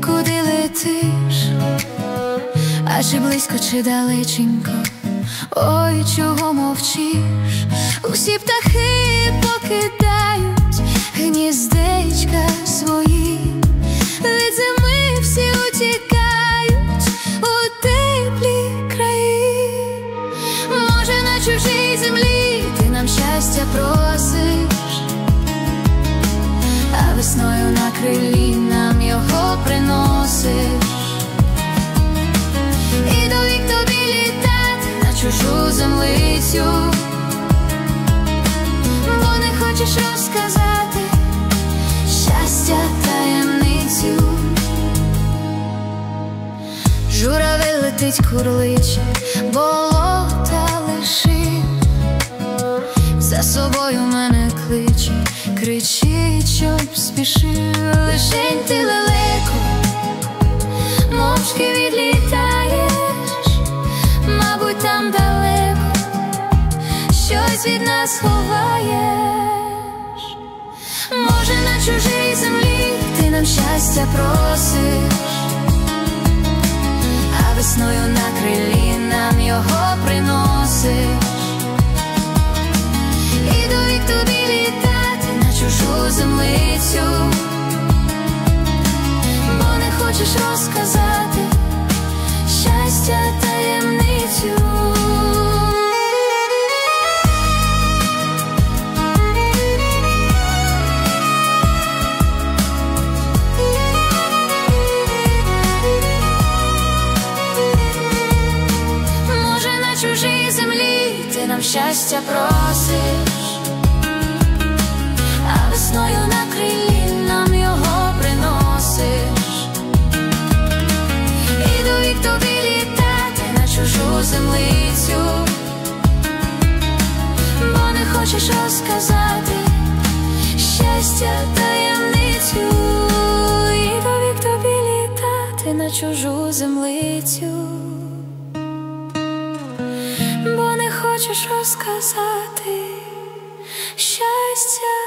куди летиш? А чи близько, чи далеченько? Ой, чого мовчиш? Усі птахи покидають гніздечка свої, від зими всі утікають у теплі краї. Може, на чужій землі ти нам щастя просиш, а весною на крилі нам його приносиш. І до вік тобі літати на чужу землицю, бо не хочеш розказати щастя таємницю. Журавель летить, курличе, болота лишив, за собою мене кличе, кричить, щоб спішив. Лишень ти, лелеко, мовчки відлітаєш, мабуть, там далеко щось від нас ховаєш. Може, на чужій землі ти нам щастя просиш, а весною на крилі нам його приносиш. І до вік тобі літати на чужу землицю, бо не хочеш розказати щастя таємницю. Може, на чужій землі ти нам щастя просиш, а весною на крилі нам його приносиш. І до вік тобі літати на чужу землицю, бо не хочеш розказати щастя таємницю. І до вік тобі літати на чужу землицю, бо не хочеш розказати щастя